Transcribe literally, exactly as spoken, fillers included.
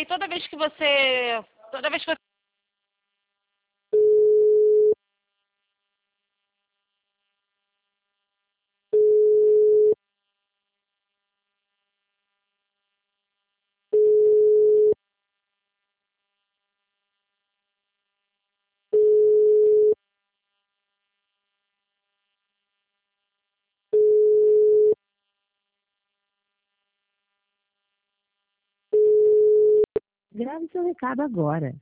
toda vez que você... Toda vez que você... Grave seu recado agora.